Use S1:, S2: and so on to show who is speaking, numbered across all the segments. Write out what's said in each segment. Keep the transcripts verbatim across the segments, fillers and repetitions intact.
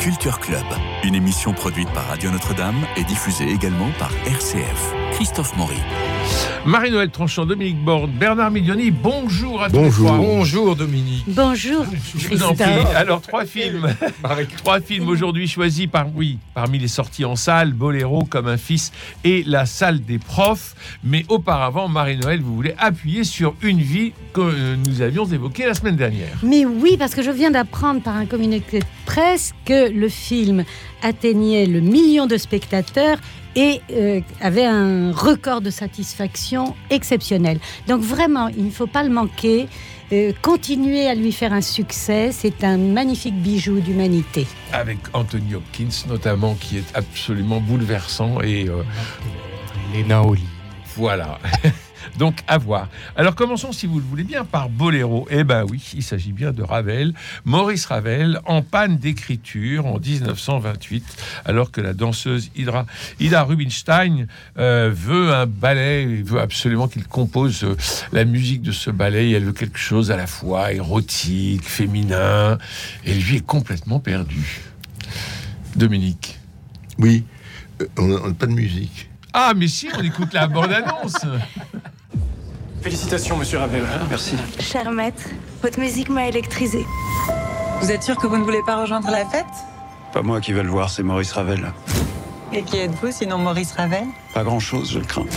S1: Culture Club, une émission produite par Radio Notre-Dame et diffusée également par R C F. Christophe Maury.
S2: Marie-Noël Tranchant, Dominique Borde, Bernard Miglioni, bonjour à tous.
S3: Bonjour.
S2: Bonjour Dominique.
S4: Bonjour.
S2: Je vous en prie. Alors trois films, trois films aujourd'hui choisis par oui, parmi les sorties en salle, Boléro, Comme un fils et La salle des profs. Mais auparavant, Marie-Noël, vous voulez appuyer sur Une vie que nous avions évoquée la semaine dernière.
S4: Mais oui, parce que je viens d'apprendre par un communiqué de presse que le film atteignait le million de spectateurs et euh, avait un record de satisfaction exceptionnel. Donc vraiment, il ne faut pas le manquer. Euh, continuer à lui faire un succès, c'est un magnifique bijou d'humanité.
S2: Avec Anthony Hopkins notamment, qui est absolument bouleversant et euh,
S3: Léna Oli.
S2: Voilà. Donc, à voir. Alors, commençons, si vous le voulez bien, par Boléro. Eh ben oui, il s'agit bien de Ravel. Maurice Ravel, en panne d'écriture en dix-neuf cent vingt-huit, alors que la danseuse Ida, Ida Rubinstein euh, veut un ballet, veut absolument qu'il compose euh, la musique de ce ballet, et elle veut quelque chose à la fois érotique, féminin, et lui est complètement perdu. Dominique.
S3: Oui, euh, on n'a pas de musique.
S2: Ah, mais si, on écoute la bande-annonce.
S5: Félicitations, monsieur Ravel. Merci.
S6: Cher maître, votre musique m'a électrisé.
S7: Vous êtes sûr que vous ne voulez pas rejoindre la fête ?
S5: Pas moi qui vais le voir, c'est Maurice Ravel.
S7: Et qui êtes-vous, sinon Maurice Ravel ?
S5: Pas grand-chose, je le crains.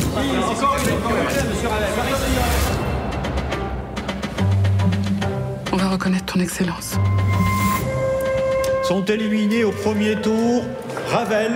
S8: On va reconnaître ton excellence.
S9: Sont éliminés au premier tour Ravel.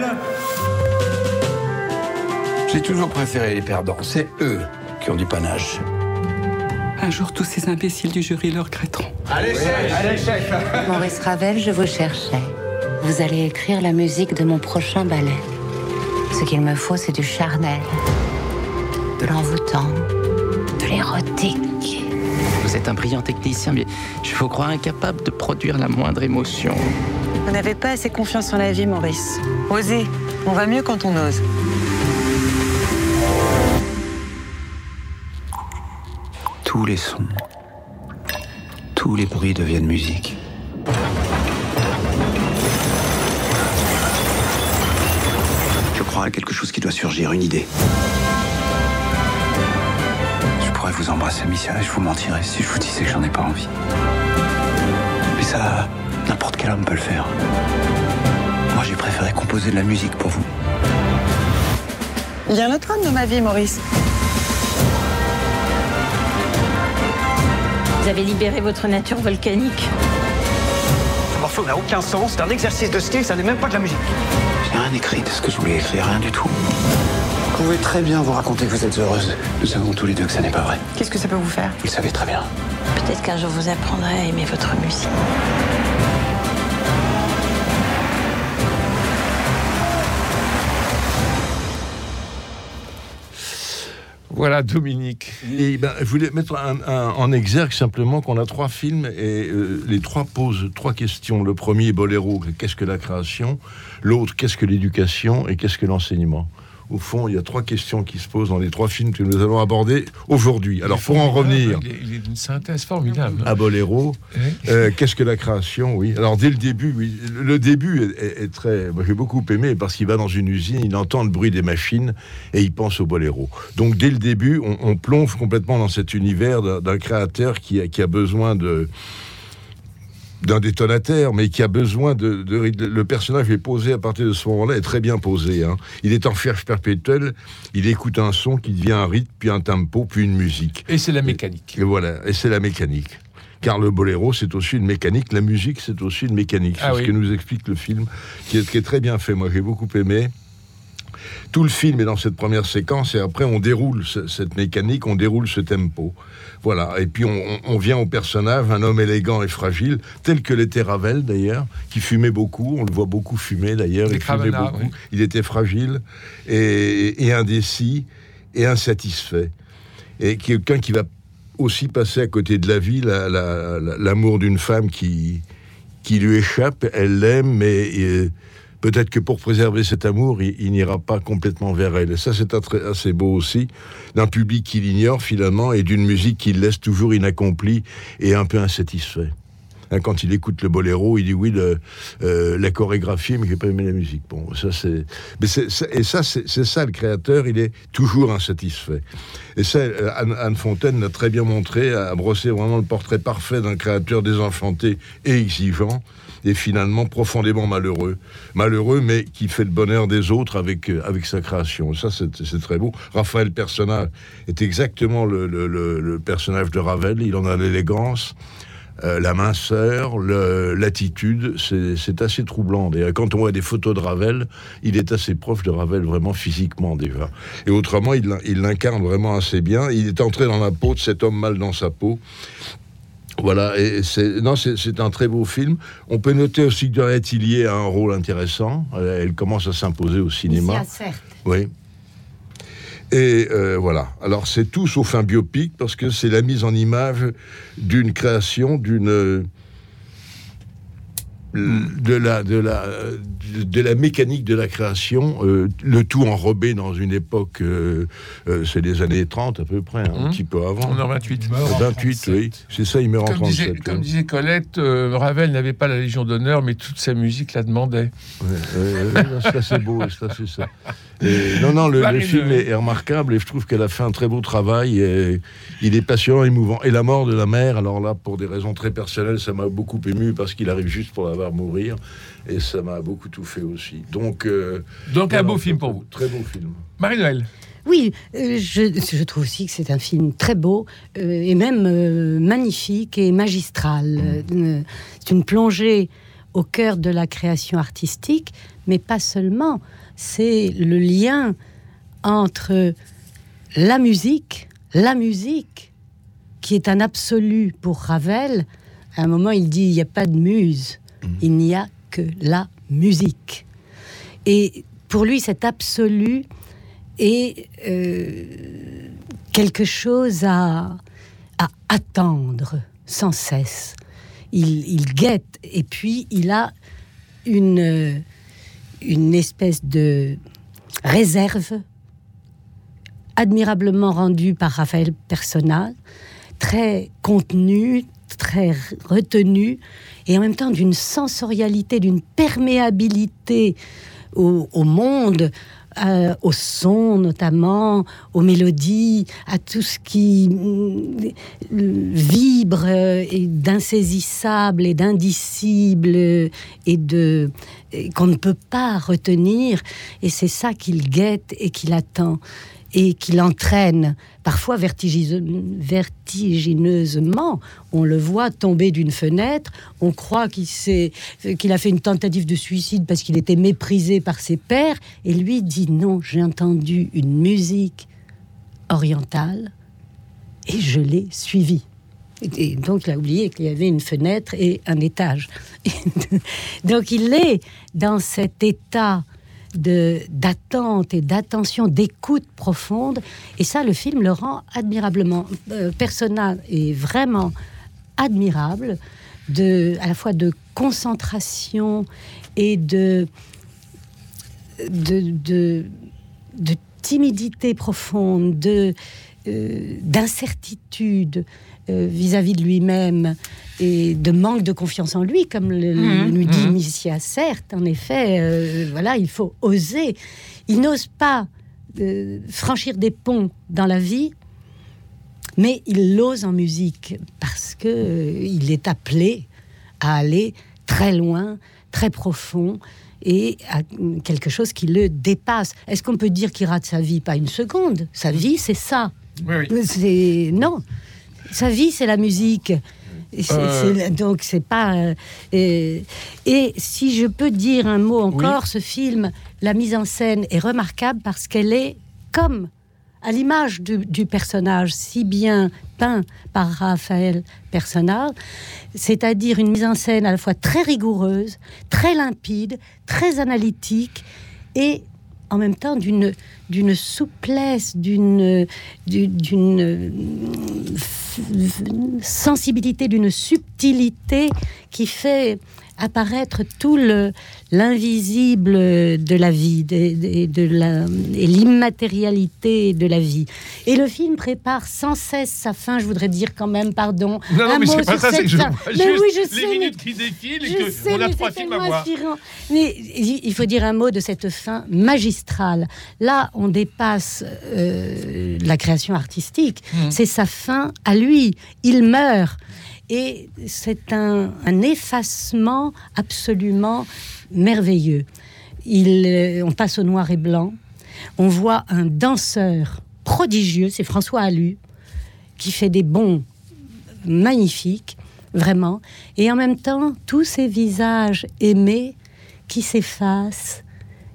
S10: J'ai toujours préféré les perdants. C'est eux qui ont du panache.
S8: Un jour, tous ces imbéciles du jury le regretteront.
S10: Allez, chef, allez, chef.
S11: Maurice Ravel, je vous cherchais. Vous allez écrire la musique de mon prochain ballet. Ce qu'il me faut, c'est du charnel, de l'envoûtant, de l'érotique.
S12: Vous êtes un brillant technicien, mais je vous crois incapable de produire la moindre émotion.
S7: Vous n'avez pas assez confiance en la vie, Maurice. Osez. On va mieux quand on ose.
S5: Tous les sons, tous les bruits deviennent musique. Je crois à quelque chose qui doit surgir, une idée. Je pourrais vous embrasser, Missia, et je vous mentirais si je vous disais que j'en ai pas envie. Mais ça, n'importe quel homme peut le faire. Moi, j'ai préféré composer de la musique pour vous.
S7: Il y a un autre homme dans ma vie, Maurice.
S6: Vous avez libéré votre nature volcanique.
S9: Ce morceau n'a aucun sens, c'est un exercice de style, ça n'est même pas de la musique.
S5: J'ai rien écrit de ce que je voulais écrire, rien du tout. Vous pouvez très bien vous raconter que vous êtes heureuse. Nous savons tous les deux que ça n'est pas vrai.
S7: Qu'est-ce que ça peut vous faire ?
S5: Vous le savez très bien.
S6: Peut-être qu'un jour vous apprendrez à aimer votre musique.
S2: Voilà, Dominique.
S3: Et ben, je voulais mettre un, un, en exergue simplement qu'on a trois films et euh, les trois posent trois questions. Le premier, Boléro, qu'est-ce que la création ? L'autre, qu'est-ce que l'éducation ? Et qu'est-ce que l'enseignement ? Au fond, il y a trois questions qui se posent dans les trois films que nous allons aborder aujourd'hui. Alors, pour en revenir...
S2: Il est une synthèse formidable.
S3: À Boléro, euh, qu'est-ce que la création ? Oui. Alors, dès le début, oui, le début est, est très... Moi, j'ai beaucoup aimé parce qu'il va dans une usine, il entend le bruit des machines et il pense au Boléro. Donc, dès le début, on, on plonge complètement dans cet univers d'un, d'un créateur qui a, qui a besoin de... d'un détonateur, mais qui a besoin de, de, de... Le personnage est posé à partir de ce moment-là, est très bien posé. Hein. Il est en recherche perpétuelle, il écoute un son qui devient un rythme, puis un tempo, puis une musique.
S2: Et c'est la mécanique.
S3: Et, et voilà, et c'est la mécanique. Car le boléro, c'est aussi une mécanique, la musique, c'est aussi une mécanique. C'est ah, ce oui. que nous explique le film, qui est, qui est très bien fait. Moi, j'ai beaucoup aimé. Tout le film est dans cette première séquence, et après, on déroule ce, cette mécanique, on déroule ce tempo. Voilà, et puis on, on vient au personnage, un homme élégant et fragile, tel que l'était Ravel d'ailleurs, qui fumait beaucoup, on le voit beaucoup fumer d'ailleurs, il fumait beaucoup, oui. Il était fragile et, et indécis et insatisfait. Et quelqu'un qui va aussi passer à côté de la vie, la, la, la, l'amour d'une femme qui, qui lui échappe, elle l'aime, mais... Et, peut-être que pour préserver cet amour, il, il n'ira pas complètement vers elle. Et ça, c'est assez beau aussi, d'un public qui l'ignore finalement, et d'une musique qui le laisse toujours inaccompli et un peu insatisfait. Quand il écoute le boléro, il dit oui, le, euh, la chorégraphie, mais j'ai pas aimé la musique. Bon, ça c'est, mais c'est, c'est et ça c'est, c'est ça le créateur, il est toujours insatisfait. Et ça, Anne, Anne Fontaine l'a très bien montré, a brossé vraiment le portrait parfait d'un créateur désenchanté et exigeant, et finalement profondément malheureux. Malheureux, mais qui fait le bonheur des autres avec, euh, avec sa création. Ça, c'est, c'est très beau. Raphaël Personnage est exactement le, le, le, le personnage de Ravel. Il en a l'élégance, euh, la minceur, le, l'attitude. C'est, c'est assez troublant. D'ailleurs, quand on voit des photos de Ravel, il est assez proche de Ravel, vraiment physiquement déjà. Et autrement, il, il l'incarne vraiment assez bien. Il est entré dans la peau de cet homme mal dans sa peau. Voilà, et c'est, non, c'est, c'est un très beau film. On peut noter aussi que Doria Tillier a un rôle intéressant. Elle, elle commence à s'imposer au cinéma.
S4: Ici, certes.
S3: Oui. Et euh, voilà. Alors, c'est tout sauf un biopic, parce que c'est la mise en image d'une création, d'une... de la, de, la, de la mécanique de la création, euh, le tout enrobé dans une époque, euh, euh, c'est les années trente à peu près, hein, mmh. un petit peu avant.
S2: On est en vingt-huit.
S3: vingt-huit, oui. C'est ça, il meurt en trente-sept.
S2: Disait, comme disait Colette, euh, Ravel n'avait pas la Légion d'honneur, mais toute sa musique la demandait.
S3: Ouais, euh, euh, ça, c'est beau, ça, c'est ça. Et, non, non, le, le film est, est remarquable, et je trouve qu'elle a fait un très beau travail, et il est passionnant, émouvant. Et la mort de la mère, alors là, pour des raisons très personnelles, ça m'a beaucoup ému, parce qu'il arrive juste pour la mourir, et ça m'a beaucoup touché aussi. Donc, euh,
S2: donc un
S3: alors,
S2: beau film pour vous.
S3: Très beau film.
S2: Marie-Noël.
S4: Oui, euh, je, je trouve aussi que c'est un film très beau euh, et même euh, magnifique et magistral. Mmh. Euh, c'est une plongée au cœur de la création artistique, mais pas seulement. C'est le lien entre la musique, la musique, qui est un absolu pour Ravel. À un moment, il dit, il n'y a pas de muse, mmh. il n'y a que la musique. Et pour lui, cet absolu est euh, quelque chose à, à attendre sans cesse. Il, il guette, et puis il a une, une espèce de réserve admirablement rendue par Raphaël Personnage, très contenue, très retenue, et en même temps d'une sensorialité, d'une perméabilité au, au monde, euh, au son notamment, aux mélodies, à tout ce qui euh, vibre et d'insaisissable et d'indicible et de et qu'on ne peut pas retenir. Et c'est ça qu'il guette et qu'il attend et qui l'entraîne, parfois vertigineusement. On le voit tomber d'une fenêtre, on croit qu'il, s'est, qu'il a fait une tentative de suicide parce qu'il était méprisé par ses pairs, et lui dit non, j'ai entendu une musique orientale et je l'ai suivie. Et donc il a oublié qu'il y avait une fenêtre et un étage. Donc il est dans cet état De, d'attente et d'attention, d'écoute profonde, et ça, le film le rend admirablement. Euh, Personnage est vraiment admirable, de, à la fois de concentration et de, de, de, de timidité profonde, de, euh, d'incertitude euh, vis-à-vis de lui-même, et de manque de confiance en lui, comme le, mmh, lui dit mmh. Missia. Certes, en effet, euh, voilà, il faut oser. Il n'ose pas euh, franchir des ponts dans la vie, mais il l'ose en musique, parce que euh, il est appelé à aller très loin, très profond, et à quelque chose qui le dépasse. Est-ce qu'on peut dire qu'il rate sa vie? Pas une seconde. Sa vie, c'est ça.
S2: Oui, oui.
S4: C'est... Non. Sa vie, c'est la musique. C'est, euh... c'est, donc c'est pas euh, et, et si je peux dire un mot encore, oui. Ce film, la mise en scène est remarquable parce qu'elle est comme à l'image du, du personnage si bien peint par Raphaël Personnage, c'est-à-dire une mise en scène à la fois très rigoureuse, très limpide, très analytique, et en même temps d'une, d'une souplesse, d'une, d'une, d'une sensibilité, d'une subtilité qui fait apparaître tout le, l'invisible de la vie de, de, de la, et l'immatérialité de la vie. Et le film prépare sans cesse sa fin. Je voudrais dire quand même, pardon,
S2: non, non,
S4: un
S2: mais
S4: mot
S2: c'est pas
S4: sur
S2: ça, c'est
S4: cette
S2: que je
S4: fin.
S2: vois
S4: Mais
S2: juste
S4: oui, je
S2: les
S4: sais,
S2: minutes
S4: mais,
S2: qui défilent et
S4: je
S2: que
S4: sais,
S2: on a
S4: mais
S2: trois
S4: c'est
S2: films à
S4: tellement
S2: voir.
S4: inspirant. Mais il faut dire un mot de cette fin magistrale. Là, on dépasse euh, la création artistique. Mmh. C'est sa fin à lui. Il meurt. Et c'est un, un effacement absolument merveilleux. Il, euh, on passe au noir et blanc. On voit un danseur prodigieux, c'est François Allu, qui fait des bonds magnifiques, vraiment. Et en même temps, tous ces visages aimés qui s'effacent,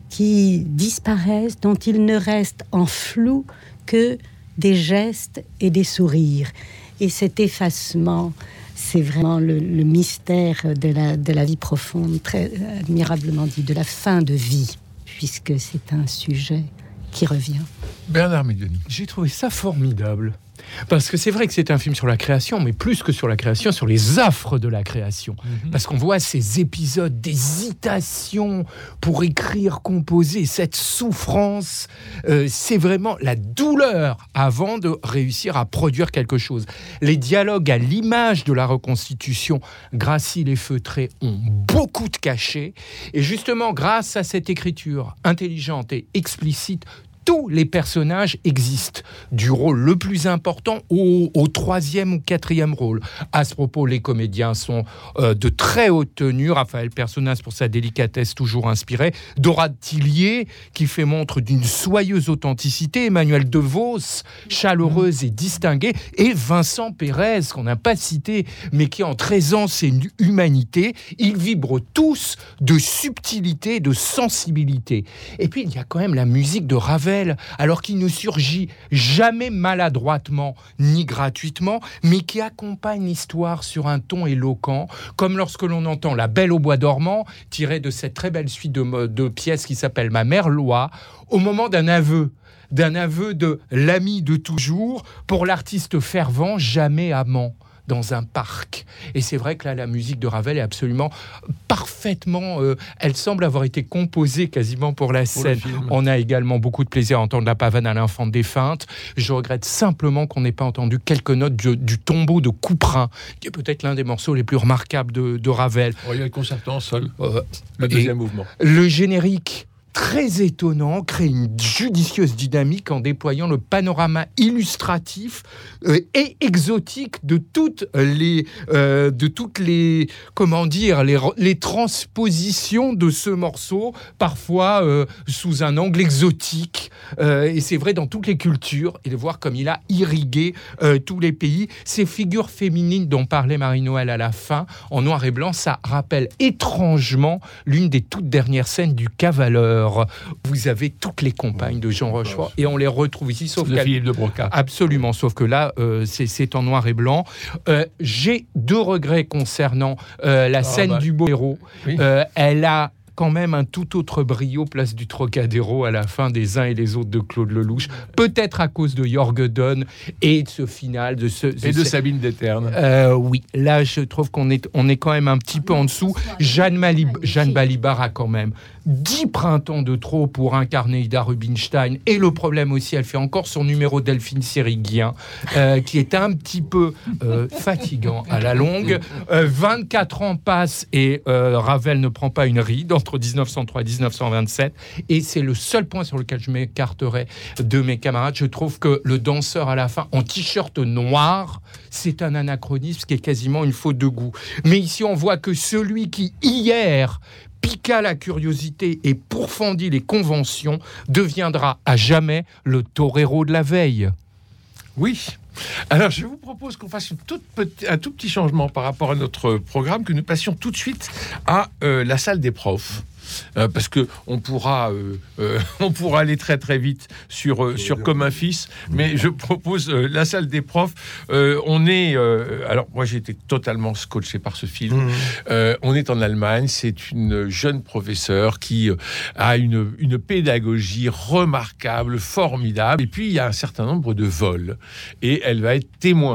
S4: qui disparaissent, dont il ne reste en flou que des gestes et des sourires. Et cet effacement, c'est vraiment le, le mystère de la, de la vie profonde, très admirablement dit, de la fin de vie, puisque c'est un sujet qui revient.
S2: Bernard Médioni.
S13: J'ai trouvé ça formidable. Parce que c'est vrai que c'est un film sur la création, mais plus que sur la création, sur les affres de la création. Mm-hmm. Parce qu'on voit ces épisodes d'hésitation pour écrire, composer, cette souffrance. Euh, c'est vraiment la douleur avant de réussir à produire quelque chose. Les dialogues à l'image de la reconstitution, Gracile et Feutré, ont beaucoup de cachets. Et justement, grâce à cette écriture intelligente et explicite, tous les personnages existent, du rôle le plus important au, au troisième ou quatrième rôle. À ce propos, les comédiens sont euh, de très haute tenue. Raphaël Personnaz pour sa délicatesse toujours inspirée. Dora Tillier qui fait montre d'une soyeuse authenticité. Emmanuel DeVos, chaleureuse et distinguée. Et Vincent Pérez, qu'on n'a pas cité, mais qui en aisance et humanité. Ils vibrent tous de subtilité, de sensibilité. Et puis, il y a quand même la musique de Ravel, alors qu'il ne surgit jamais maladroitement ni gratuitement, mais qui accompagne l'histoire sur un ton éloquent, comme lorsque l'on entend La Belle au bois dormant, tirée de cette très belle suite de, de pièces qui s'appelle Ma mère Loi, au moment d'un aveu, d'un aveu de l'ami de toujours, pour l'artiste fervent, jamais amant, dans un parc. Et c'est vrai que là, la musique de Ravel est absolument parfaitement... Euh, elle semble avoir été composée quasiment pour la scène. Pour On a également beaucoup de plaisir à entendre la pavane à l'infant défunte. Je regrette simplement qu'on n'ait pas entendu quelques notes du, du tombeau de Couperin, qui est peut-être l'un des morceaux les plus remarquables de, de Ravel.
S2: Oh, il y a le concerto en sol, euh, le deuxième mouvement.
S13: Le générique, très étonnant, crée une judicieuse dynamique en déployant le panorama illustratif euh, et exotique de toutes les, euh, de toutes les, comment dire, les, les transpositions de ce morceau, parfois euh, sous un angle exotique. Euh, et c'est vrai dans toutes les cultures, et de voir comme il a irrigué euh, tous les pays. Ces figures féminines dont parlait Marie-Noël à la fin, en noir et blanc, ça rappelle étrangement l'une des toutes dernières scènes du Cavaleur. Vous avez toutes les compagnes de Jean Rochefort et on les retrouve ici, sauf
S2: de Philippe de Broca.
S13: Absolument, sauf que là, euh, c'est, c'est en noir et blanc. Euh, j'ai deux regrets concernant euh, la ah, scène bah. du boléro. Oui. Euh, elle a quand même un tout autre brio place du Trocadéro à la fin des uns et les autres de Claude Lelouch, peut-être à cause de Jorge Donne et de ce final de ce,
S2: et de, de Sabine Déterne.
S13: Euh, oui, là je trouve qu'on est on est quand même un petit peu en dessous. Jeanne, Malib- Jeanne Balibar a quand même dix printemps de trop pour incarner Ida Rubinstein, et le problème aussi, elle fait encore son numéro Delphine Sériguien, euh, qui est un petit peu euh, fatigant à la longue. Euh, vingt-quatre ans passent et euh, Ravel ne prend pas une ride entre dix-neuf cent trois et dix-neuf cent vingt-sept, et c'est le seul point sur lequel je m'écarterai de mes camarades. Je trouve que le danseur à la fin en t-shirt noir, c'est un anachronisme qui est quasiment une faute de goût. Mais ici on voit que celui qui hier piqua la curiosité et pourfendit les conventions deviendra à jamais le torero de la veille.
S2: Oui. Alors, je vous propose qu'on fasse une toute petit, un tout petit changement par rapport à notre programme, que nous passions tout de suite à euh, la salle des profs. Euh, parce que on pourra, euh, euh, on pourra aller très très vite sur euh, sur Comme un fils, mais je propose euh, la salle des profs. Euh, on est, euh, alors moi j'ai été totalement scotché par ce film. Mmh. Euh, on est en Allemagne, c'est une jeune professeure qui euh, a une une pédagogie remarquable, formidable, et puis il y a un certain nombre de vols, et elle va être témoin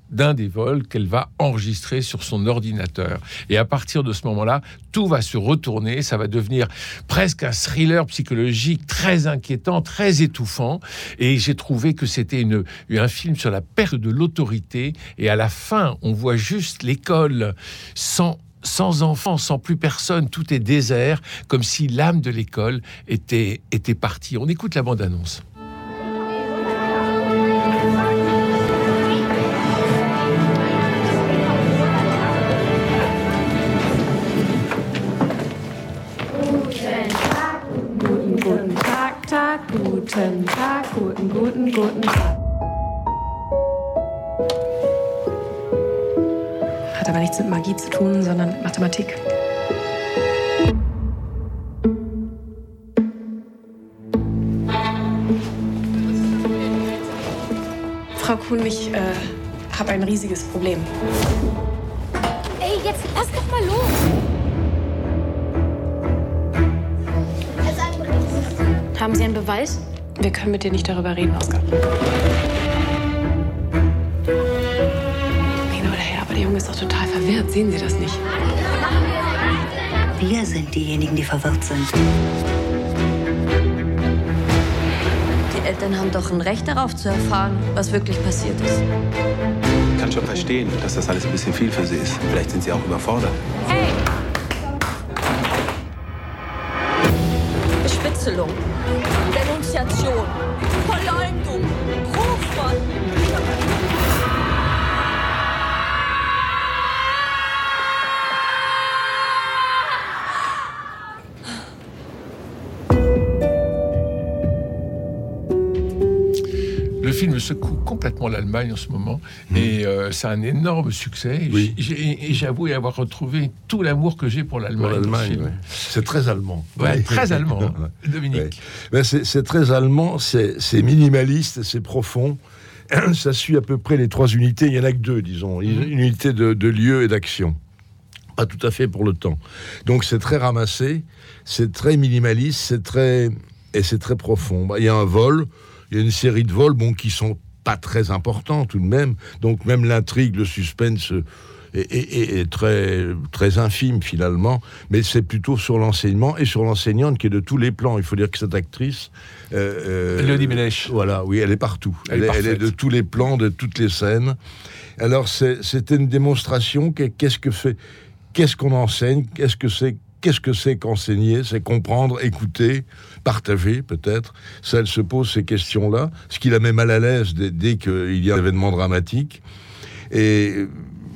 S2: d'un des vols qu'elle va enregistrer sur son ordinateur. Et à partir de ce moment-là, tout va se retourner, ça va devenir presque un thriller psychologique très inquiétant, très étouffant. Et j'ai trouvé que c'était une, un film sur la perte de l'autorité. Et à la fin, on voit juste l'école sans, sans enfants, sans plus personne, tout est désert, comme si l'âme de l'école était, était partie. On écoute la bande-annonce.
S14: Guten Tag, guten, guten, guten Tag. Hat aber nichts mit Magie zu tun, sondern mit Mathematik. Frau Kuhn, ich äh, habe ein riesiges Problem.
S15: Ey, jetzt lass doch mal los! Haben Sie einen Beweis?
S14: Wir können mit dir nicht darüber reden, Oskar. Hin oder her, aber der Junge ist doch total verwirrt. Sehen Sie das nicht?
S11: Wir sind diejenigen, die verwirrt sind.
S6: Die Eltern haben doch ein Recht darauf zu erfahren, was wirklich passiert ist.
S5: Ich kann schon verstehen, dass das alles ein bisschen viel für Sie ist. Vielleicht sind Sie auch überfordert.
S6: Hey! Bespitzelung, Denunziation, Verleumdung, Ruf von...
S2: Le film secoue complètement l'Allemagne en ce moment mmh. et euh, c'est un énorme succès.
S3: Oui.
S2: J'ai, et j'avoue avoir retrouvé tout l'amour que j'ai pour l'Allemagne.
S3: Pour l'Allemagne, ouais. C'est très allemand.
S2: Ouais,
S3: ouais.
S2: Très allemand, hein, Dominique.
S3: Ouais. Ben c'est, c'est très allemand, c'est, c'est minimaliste, c'est profond. Ça suit à peu près les trois unités. Il n'y en a que deux, disons. Une mmh. unité de, de lieu et d'action. Pas tout à fait pour le temps. Donc c'est très ramassé, c'est très minimaliste, c'est très... et c'est très profond. Il y a un vol... Il y a une série de vols, bon, qui sont pas très importants tout de même. Donc même l'intrigue, le suspense est, est, est très, très infime finalement. Mais c'est plutôt sur l'enseignement et sur l'enseignante qui est de tous les plans. Il faut dire que cette actrice,
S2: euh, Elodie Bellèche.
S3: Voilà, oui, elle est partout.
S2: Elle,
S3: elle,
S2: est,
S3: elle est de tous les plans, de toutes les scènes. Alors c'est, c'était une démonstration. Qu'est-ce que fait, qu'est-ce qu'on enseigne, qu'est-ce que c'est. Qu'est-ce que c'est qu'enseigner ? C'est comprendre, écouter, partager peut-être. Ça, elle se pose ces questions-là, ce qui la met mal à l'aise dès, dès qu'il y a un événement dramatique. Et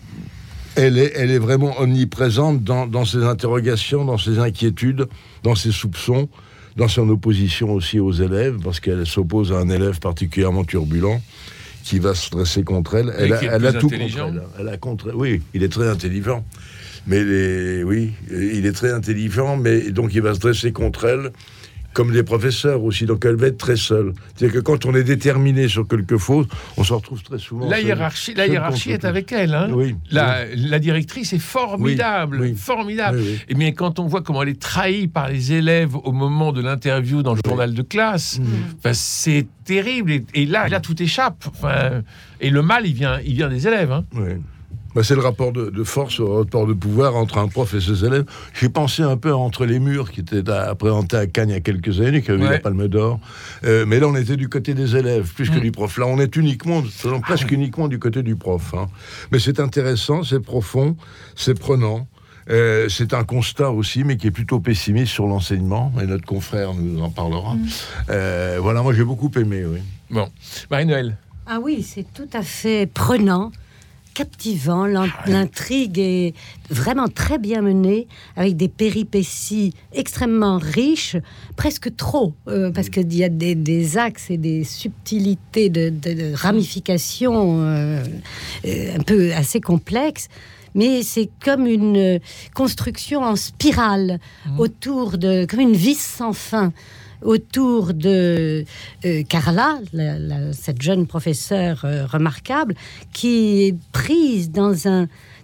S3: elle est, elle est vraiment omniprésente dans, dans ses interrogations, dans ses inquiétudes, dans ses soupçons, dans son opposition aussi aux élèves, parce qu'elle s'oppose à un élève particulièrement turbulent qui va se dresser contre elle. Elle a, elle a tout contre elle. Elle a contre... Oui, il est très intelligent. Mais les, oui, il est très intelligent, mais donc il va se dresser contre elle, comme les professeurs aussi. Donc elle va être très seule. C'est-à-dire que quand on est déterminé sur quelque chose, on se retrouve très souvent.
S2: La hiérarchie, la hiérarchie est avec elle. Hein.
S3: Oui,
S2: la,
S3: oui.
S2: la directrice est formidable, oui, oui. formidable. Oui, oui. Et bien quand on voit comment elle est trahie par les élèves au moment de l'interview dans le oui. journal de classe, mmh. enfin, c'est terrible. Et, et là, là, tout échappe. Enfin, et le mal, il vient, il vient des élèves. Hein.
S3: Oui. Ben c'est le rapport de, de force, le rapport de pouvoir entre un prof et ses élèves. J'ai pensé un peu à Entre les murs, qui était à, présenté à Cannes il y a quelques années, qui a eu ouais. la Palme d'Or. Euh, mais là, on était du côté des élèves, plus mmh. que du prof. Là, on est uniquement, ah, presque oui. uniquement du côté du prof. Hein. Mais c'est intéressant, c'est profond, c'est prenant. Euh, c'est un constat aussi, mais qui est plutôt pessimiste sur l'enseignement. Et notre confrère nous en parlera. Mmh. Euh, voilà, moi, j'ai beaucoup aimé, oui.
S2: Bon. Marie-Noëlle.
S4: Ah oui, c'est tout à fait prenant. Captivant, l'intrigue est vraiment très bien menée, avec des péripéties extrêmement riches, presque trop, euh, parce qu'il y a des, des axes et des subtilités de, de, de ramifications euh, euh, un peu assez complexes. Mais c'est comme une construction en spirale, mmh. autour de, comme une vis sans fin, autour de euh, Carla, la, la, cette jeune professeure euh, remarquable, qui est prise dans un,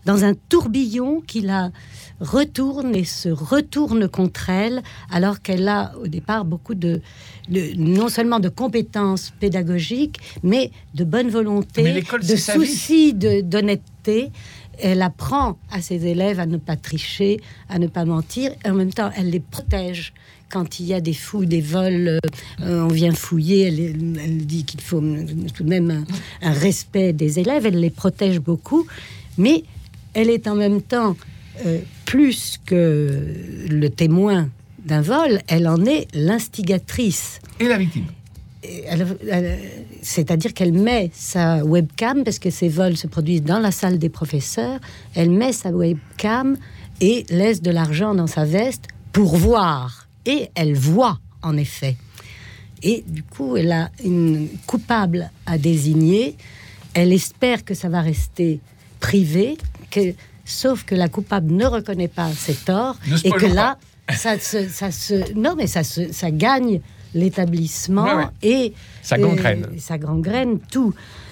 S4: dans un tourbillon qui la retourne et se retourne contre elle, alors qu'elle a au départ beaucoup de, de non seulement de compétences pédagogiques, mais de bonne volonté,
S2: mais
S4: de souci de, d'honnêteté. Elle apprend à ses élèves à ne pas tricher, à ne pas mentir, et en même temps, elle les protège. Quand il y a des fouilles, des vols, euh, on vient fouiller, elle, elle dit qu'il faut tout de même un, un respect des élèves, elle les protège beaucoup, mais elle est en même temps, euh, plus que le témoin d'un vol, elle en est l'instigatrice.
S2: Et la victime.
S4: Elle, elle, c'est-à-dire qu'elle met sa webcam, parce que ces vols se produisent dans la salle des professeurs, elle met sa webcam et laisse de l'argent dans sa veste pour voir. Et elle voit, en effet. Et du coup, elle a une coupable à désigner. Elle espère que ça va rester privé, que, sauf que la coupable ne reconnaît pas ses torts, et que là, ça se, ça se, non, mais ça, se, ça gagne l'établissement, ouais, ouais. et
S2: ça gangrène,
S4: euh, ça gangrène tout.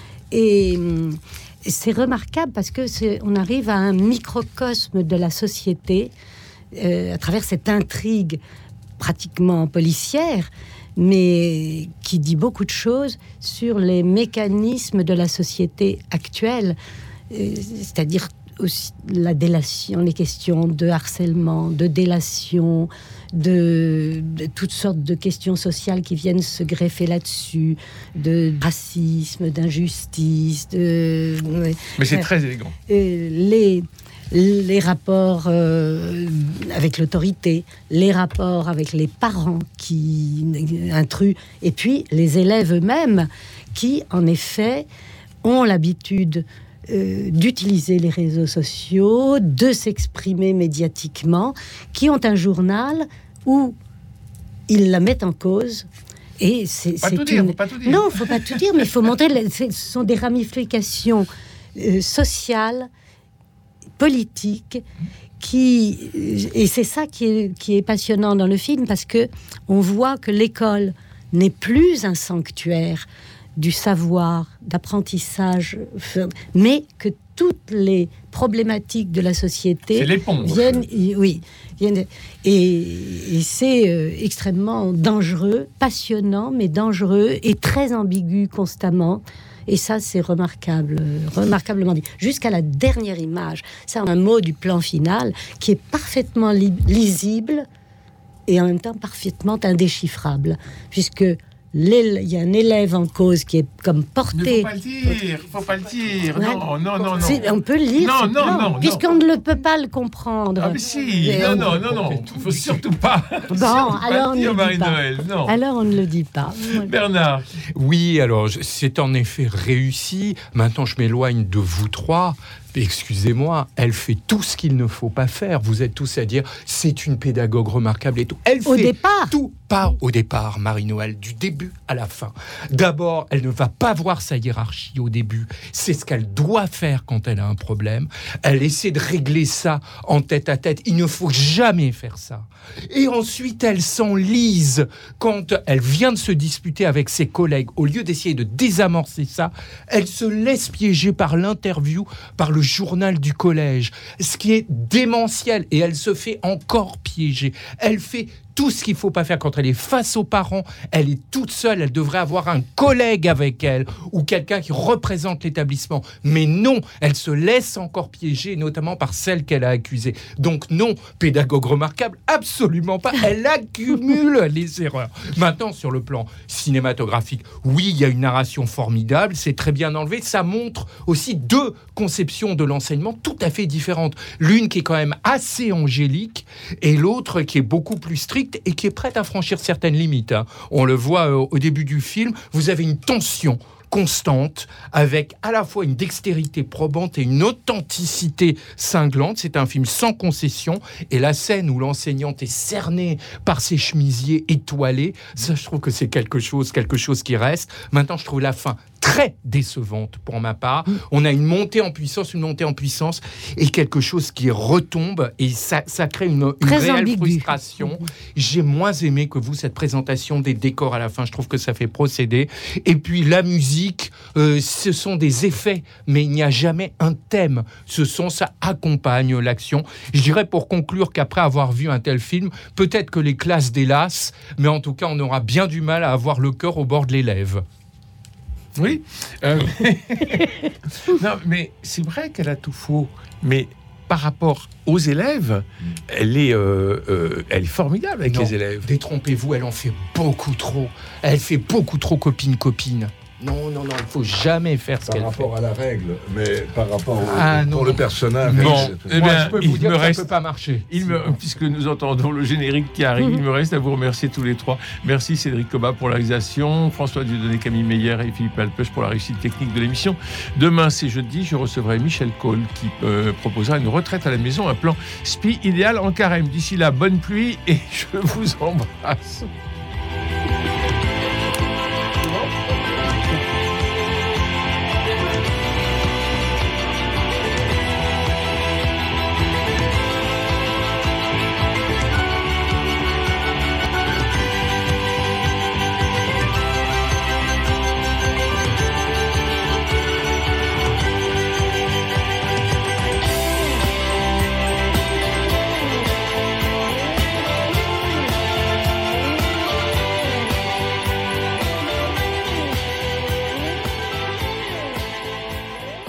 S4: Et euh, c'est remarquable parce que c'est, on arrive à un microcosme de la société euh, à travers cette intrigue pratiquement policière, mais qui dit beaucoup de choses sur les mécanismes de la société actuelle, euh, c'est-à-dire aussi la délation, les questions de harcèlement, de délation, de, de toutes sortes de questions sociales qui viennent se greffer là-dessus, de racisme, d'injustice, de...
S2: Mais c'est euh, très élégant.
S4: Euh, les, les rapports euh, avec l'autorité, les rapports avec les parents qui intrus, et puis les élèves eux-mêmes qui, en effet, ont l'habitude Euh, d'utiliser les réseaux sociaux, de s'exprimer médiatiquement, qui ont un journal où ils la mettent en cause. Et c'est,
S2: pas
S4: c'est
S2: tout
S4: une...
S2: dire, faut pas tout dire.
S4: Non, il ne faut pas tout dire, mais il faut montrer... Les... Ce sont des ramifications euh, sociales, politiques, qui... Et c'est ça qui est, qui est passionnant dans le film, parce qu'on voit que l'école n'est plus un sanctuaire du savoir, d'apprentissage, mais que toutes les problématiques de la société viennent, oui, viennent, et, et c'est euh, extrêmement dangereux, passionnant, mais dangereux et très ambigu constamment. Et ça, c'est remarquable, remarquablement dit. Jusqu'à la dernière image, c'est un mot du plan final qui est parfaitement li- lisible et en même temps parfaitement indéchiffrable, puisque il y a un élève en cause qui est comme porté.
S2: Mais faut pas le dire, faut pas le dire. Ouais. Non, non, non, non.
S4: On peut le lire.
S2: Non, non, non, non.
S4: Puisqu'on ne le peut pas le comprendre.
S2: Ah mais si. Non, on... non, non, non. Il faut surtout pas.
S4: Bon,
S2: surtout
S4: alors
S2: pas
S4: on
S2: dire
S4: ne
S2: Marie
S4: dit pas.
S2: Noël. Non.
S4: Alors on ne le dit pas.
S2: Bernard.
S13: Oui, alors c'est en effet réussi. Maintenant, je m'éloigne de vous trois. Excusez-moi, elle fait tout ce qu'il ne faut pas faire. Vous êtes tous à dire c'est une pédagogue remarquable et tout. Elle
S4: au
S13: fait
S4: départ.
S13: tout, pas au départ, Marie-Noël, du début à la fin. D'abord, elle ne va pas voir sa hiérarchie au début. C'est ce qu'elle doit faire quand elle a un problème. Elle essaie de régler ça en tête à tête. Il ne faut jamais faire ça. Et ensuite, elle s'enlise quand elle vient de se disputer avec ses collègues. Au lieu d'essayer de désamorcer ça, elle se laisse piéger par l'interview, par le journal du collège, ce qui est démentiel, et elle se fait encore piéger. Elle fait tout ce qu'il ne faut pas faire quand elle est face aux parents. Elle est toute seule, elle devrait avoir un collègue avec elle ou quelqu'un qui représente l'établissement. Mais non, elle se laisse encore piéger, notamment par celle qu'elle a accusée. Donc non, pédagogue remarquable, absolument pas. Elle accumule les erreurs. Maintenant, sur le plan cinématographique, oui, il y a une narration formidable, c'est très bien enlevé. Ça montre aussi deux conceptions de l'enseignement tout à fait différentes. L'une qui est quand même assez angélique et l'autre qui est beaucoup plus stricte et qui est prête à franchir certaines limites. Hein. On le voit euh, au début du film, vous avez une tension constante, avec à la fois une dextérité probante et une authenticité cinglante. C'est un film sans concession, et la scène où l'enseignante est cernée par ses chemisiers étoilés, ça je trouve que c'est quelque chose, quelque chose qui reste. Maintenant, je trouve la fin très décevante pour ma part. On a une montée en puissance, une montée en puissance et quelque chose qui retombe et ça, ça crée une, une réelle ambigu. frustration. J'ai moins aimé que vous cette présentation des décors à la fin. Je trouve que ça fait procéder. Et puis la musique, euh, ce sont des effets, mais il n'y a jamais un thème. Ce son, ça accompagne l'action. Je dirais pour conclure qu'après avoir vu un tel film, peut-être que les classes délassent, mais en tout cas, on aura bien du mal à avoir le cœur au bord de les lèvres.
S2: Oui. Euh, non, mais c'est vrai qu'elle a tout faux. Mais par rapport aux élèves, elle est, euh, euh, elle est formidable avec
S13: non,
S2: les élèves.
S13: Détrompez-vous, elle en fait beaucoup trop. Elle fait beaucoup trop copine-copine. Non, non, non, il ne faut jamais faire ce
S3: par
S13: qu'elle fait.
S3: Par rapport à la règle, mais par rapport au,
S13: ah,
S3: pour
S13: non,
S3: le
S13: non.
S3: personnage.
S2: Bon,
S13: eh
S2: bien,
S13: je peux vous dire
S2: me
S13: que
S2: reste,
S13: ça ne peut pas marcher.
S2: Il me, puisque nous entendons le générique qui arrive, il me reste à vous remercier tous les trois. Merci Cédric Cobat pour la réalisation, François Dieudonné, Camille Meyer et Philippe Alpech pour la réussite technique de l'émission. Demain, c'est jeudi, je recevrai Michel Cole qui euh, proposera une retraite à la maison, un plan S P I idéal en carême. D'ici là, bonne pluie et je vous embrasse.